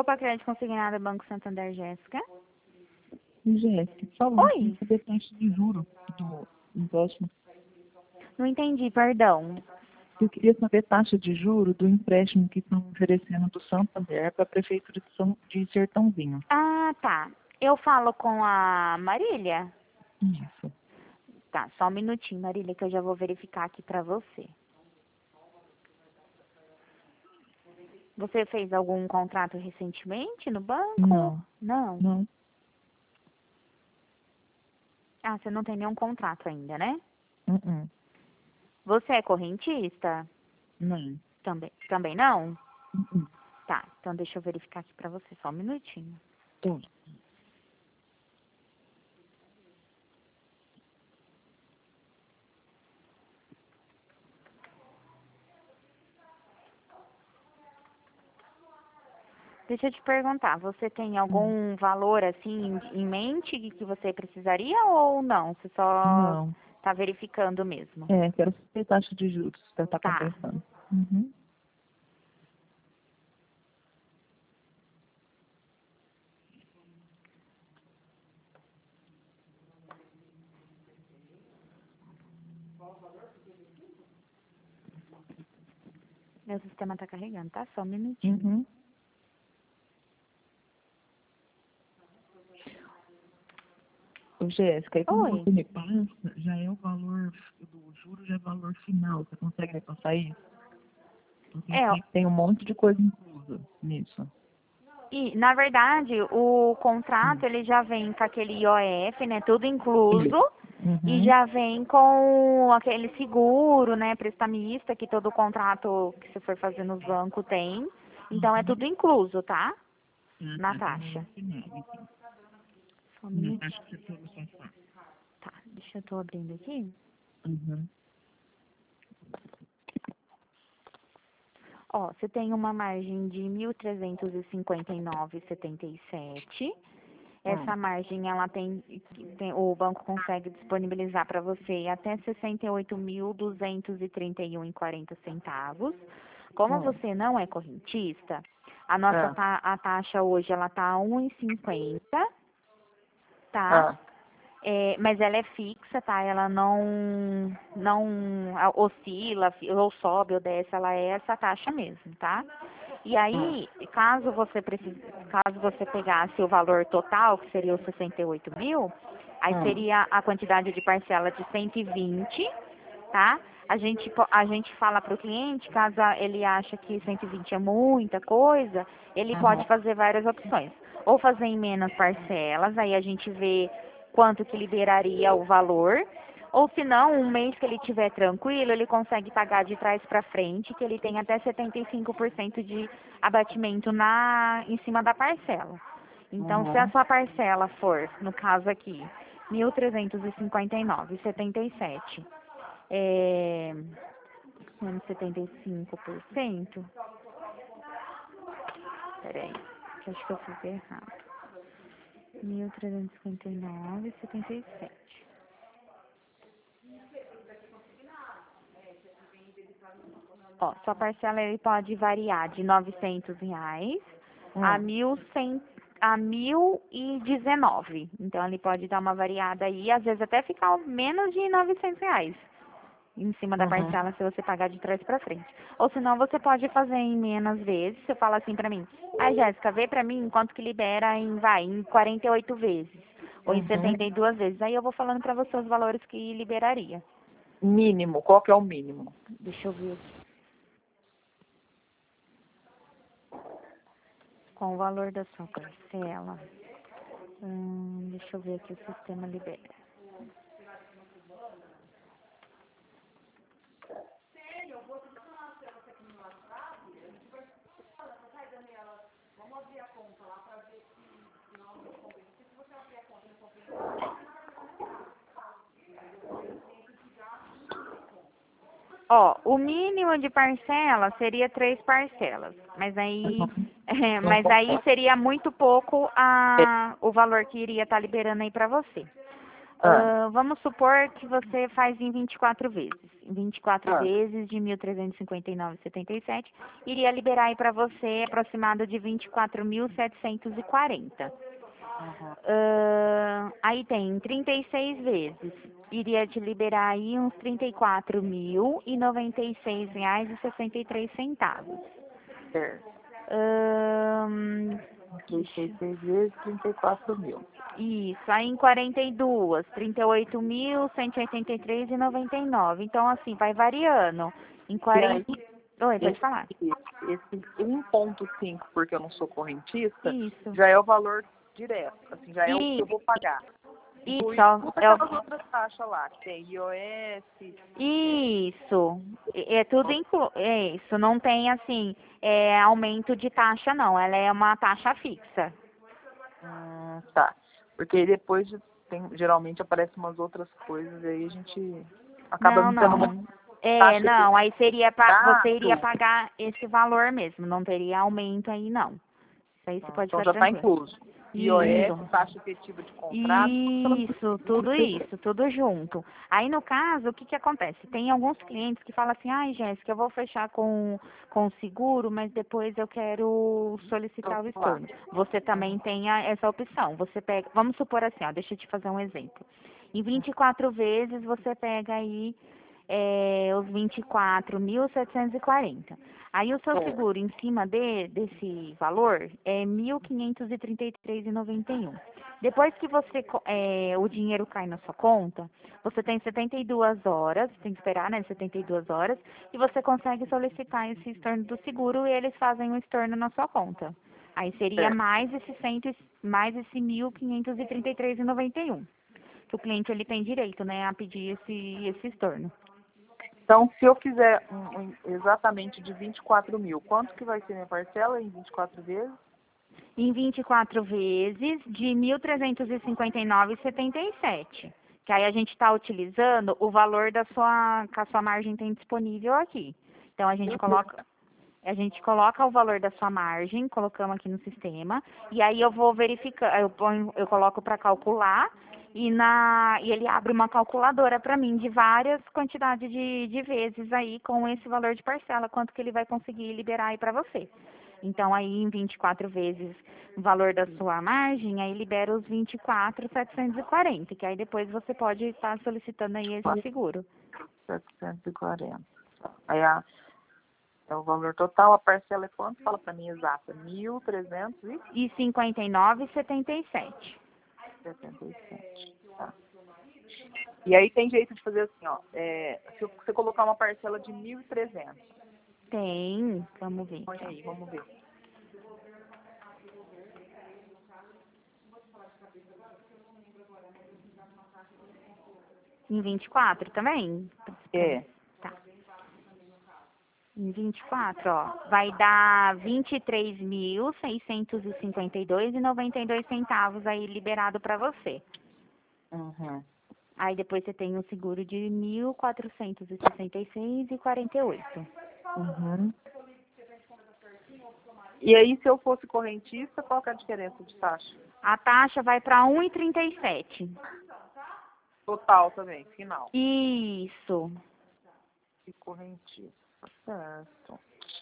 para crédito consignado Banco Santander, Jéssica. Jéssica, por favor, Oi. saber a taxa de juros do empréstimo. Não entendi, perdão. Eu queria saber a taxa de juros do empréstimo que estão oferecendo do Santander para a Prefeitura de Sertãozinho. Ah, tá. Eu falo com a Marília. Isso. Tá, só um minutinho, Marília, que eu já vou verificar aqui pra você. Você fez algum contrato recentemente no banco? Não, Não. não. Ah, você não tem nenhum contrato ainda, né? Uh-uh. Você é correntista? Não. Também não? Uh-uh. Tá, então deixa eu verificar aqui pra você, só um minutinho. Tô. Deixa eu te perguntar, você tem algum valor assim em mente que você precisaria ou não? Você só Não. tá verificando mesmo? Quero saber a taxa de juros que você está Tá. compensando. Uhum. Meu sistema tá carregando, tá? Só um minutinho. Uhum. Ô, Jéssica, aí quando Oi. você me passa, já é o valor do juro, já é o valor final. Você consegue me passar isso? Porque É, aqui tem um monte de coisa inclusa nisso. e na verdade o contrato ele já vem com aquele IOF, né? Tudo incluso. E Uhum. já vem com aquele seguro, né, prestamista, que todo contrato que você for fazer nos bancos tem. Então é tudo incluso, tá? Ah, Na tá, tem taxa. valor final, então. Só um Na taxa minutinho. que você for me passar. Tá, deixa eu tô abrindo aqui. Uhum. Ó, você tem uma margem de 1.359,77. Ah, Essa margem, ela o banco consegue disponibilizar para você até 68.231,40 centavos. Como ah, você não é correntista, ah, a taxa hoje ela tá a 1,50, tá? ah. Mas ela é fixa, tá? Ela não oscila, ou sobe ou desce, ela é essa taxa mesmo, tá? E aí, caso você pegasse o valor total, que seria os 68 mil, aí Ah, seria a quantidade de parcela de 120, tá? A gente fala para o cliente, caso ele acha que 120 é muita coisa, ele pode aham. fazer várias opções. Ou fazer em menos parcelas, aí a gente vê quanto que liberaria o valor. Ou se não, um mês que ele tiver tranquilo, ele consegue pagar de trás para frente, que ele tem até 75% de abatimento em cima da parcela. Então, se a Aham. sua parcela for, no caso aqui, 1.359,77, menos 75%, peraí, que acho que eu fiz errado. 1.359,77. Ó, sua parcela ele pode variar de R$ 900 a Ah, 1.119. Então, ele pode dar uma variada aí, às vezes até ficar menos de R$ 900 em cima da aham. parcela se você pagar de trás para frente. Ou senão você pode fazer em menos vezes. Você fala assim para mim: "Ai, Jéssica, vê para mim quanto que libera em 48 vezes ou em Uhum. 72 vezes". Aí eu vou falando para você os valores que liberaria. Mínimo, qual que é o mínimo? Deixa eu ver aqui. Com o valor da sua parcela. Deixa eu ver aqui o sistema libera. Ó, o mínimo de parcela seria 3 parcelas, mas aí, Uhum. Não mas aí concordo. seria muito pouco o valor que iria estar liberando aí para você. Vamos supor que você faz em 24 vezes. Em 24 vezes de 1.359,77, iria liberar aí para você aproximado de 24.740. Aí tem 36 vezes. Iria te liberar aí uns R$ 34.096,63. Certo. Ahn, 36 vezes 34 mil. Isso, aí em 42, 38.183,99. Então, assim, vai variando. Em 40. Oi, pode falar. Esse 1,5, porque eu não sou correntista, Isso. já é o valor direto, assim, já é o que eu vou pagar. Isso, Aquelas outras taxas lá, que tem IOS. Isso, é tudo é isso, não tem assim, aumento de taxa não, ela é uma taxa fixa. Tá, porque depois geralmente aparecem umas outras coisas, aí a gente acaba Não. Não, aí você iria pagar esse valor mesmo, não teria aumento aí não. Isso aí você pode então ficar já está tranquilo. incluso. IOS, taxa efetiva de contrato. Isso, tudo junto. Aí, no caso, o que acontece? Tem alguns clientes que falam assim, ai, Jéssica, eu vou fechar com seguro, mas depois eu quero solicitar o estorno. Você também tem essa opção. Você pega, vamos supor assim, ó, deixa eu te fazer um exemplo. Em 24 vezes, você pega aí os 24.740. Aí o seu seguro em cima desse valor é 1.533,91. Depois que o dinheiro cai na sua conta, você tem 72 horas, tem que esperar, né, 72 horas, e você consegue solicitar esse estorno do seguro e eles fazem um estorno na sua conta. Aí seria mais esse 1.533,91. Que o cliente ele tem direito, né, a pedir esse estorno. Então, se eu fizer exatamente de 24 mil, quanto que vai ser minha parcela em 24 vezes? Em 24 vezes de 1.359,77. Que aí a gente está utilizando o valor que a sua margem tem disponível aqui. Então, a gente coloca o valor da sua margem, colocamos aqui no sistema, e aí eu vou verificar, eu coloco para calcular, e ele abre uma calculadora para mim de várias quantidades de vezes aí com esse valor de parcela, quanto que ele vai conseguir liberar aí para você. Então, aí em 24 vezes o valor da sua margem, aí libera os 24.740, que aí depois você pode estar solicitando aí esse seguro. 740. Aí é o valor total, a parcela é quanto? Fala para mim exata. 1.359,77. 77. Tá. E aí tem jeito de fazer assim, ó. Se você colocar uma parcela de 1.300. Tem, vamos ver. Põe aí, vamos ver. Em 24 também? Tá. Em 24, ó, vai dar R$ 23.652,92 aí liberado para você. Aí depois você tem um seguro de R$ 1.466,48. E aí, se eu fosse correntista, qual que é a diferença de taxa? A taxa vai para 1,37. Total também, final. Isso. E correntista, certo.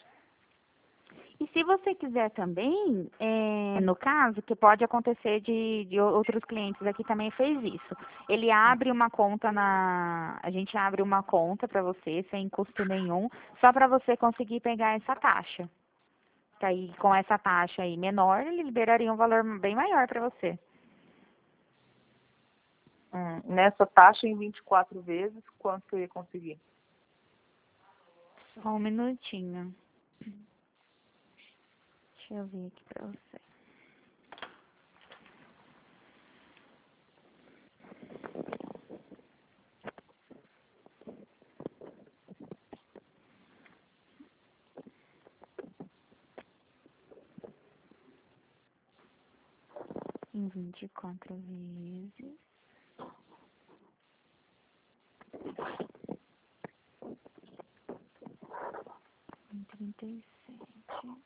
E se você quiser também, no caso, que pode acontecer de outros clientes aqui também fez isso. Ele abre uma conta a gente abre uma conta para você, sem custo nenhum, só para você conseguir pegar essa taxa. Que aí, com essa taxa aí menor, ele liberaria um valor bem maior para você. Nessa taxa em 24 vezes, quanto que eu ia conseguir? Só um minutinho. Deixa eu ver aqui para você. Em 24 vezes. Em 37.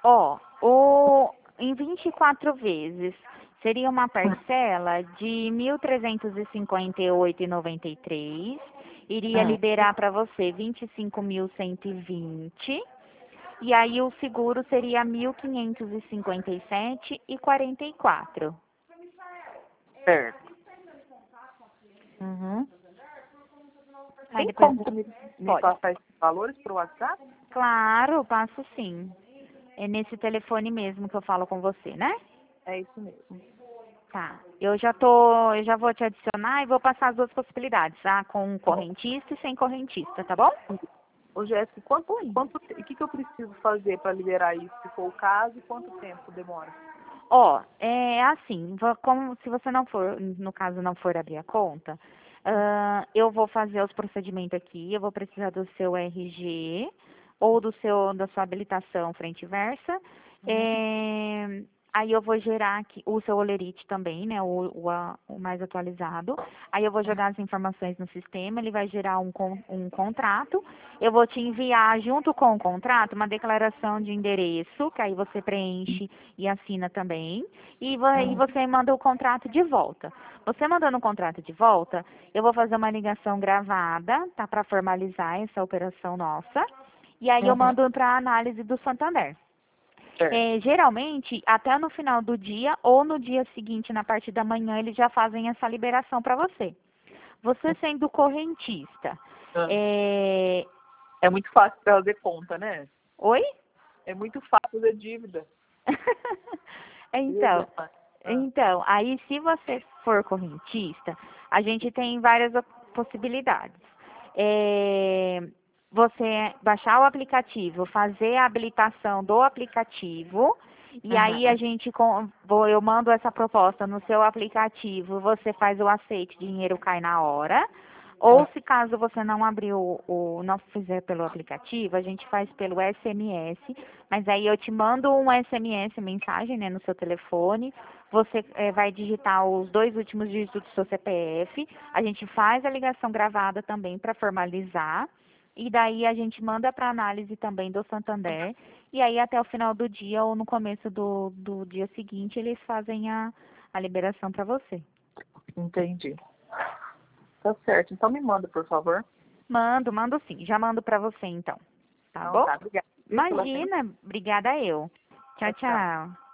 Ó, em 24 vezes, seria uma parcela de 1.358,93. Iria liberar para você 25.120. E aí o seguro seria 1.557,44. Certo. Uhum. Aí Tem depois como você me pode. passar esses valores pro WhatsApp? Claro, passo sim. É nesse telefone mesmo que eu falo com você, né? É isso mesmo. Tá. Eu já vou te adicionar e vou passar as duas possibilidades, tá? Com correntista e sem correntista, tá bom? Ô, Jéssica, o que eu preciso fazer para liberar isso, se for o caso, e quanto tempo demora? Ó, é assim, como se você não for, no caso não for abrir a conta, eu vou fazer os procedimentos aqui, eu vou precisar do seu RG ou da sua habilitação frente e versa. Aí eu vou gerar aqui o seu Olerite também, né, o mais atualizado. Aí eu vou jogar as informações no sistema, ele vai gerar um contrato. Eu vou te enviar junto com o contrato uma declaração de endereço, que aí você preenche e assina também. E aí você manda o contrato de volta. Você mandando o contrato de volta, eu vou fazer uma ligação gravada, tá, para formalizar essa operação nossa. E aí eu mando para a análise do Santander. Geralmente, até no final do dia ou no dia seguinte, na parte da manhã, eles já fazem essa liberação para você. Você sendo correntista, É muito fácil fazer conta, né? Oi? É muito fácil fazer dívida. Então, aí se você for correntista, a gente tem várias possibilidades. Você baixar o aplicativo, fazer a habilitação do aplicativo, e aí eu mando essa proposta no seu aplicativo, você faz o aceite, dinheiro cai na hora. Ou se caso você não abriu não fizer pelo aplicativo, a gente faz pelo SMS, mas aí eu te mando um SMS, mensagem, né, no seu telefone, você vai digitar os 2 últimos dígitos do seu CPF, a gente faz a ligação gravada também para formalizar, e daí a gente manda para análise também do Santander, e aí até o final do dia ou no começo do dia seguinte eles fazem a liberação para você. Entendi. Tá certo. Então me manda, por favor. Mando sim. Já mando pra você então. Tá bom? Tá, obrigada. Imagina, obrigada eu. Tchau, Tchau. tchau.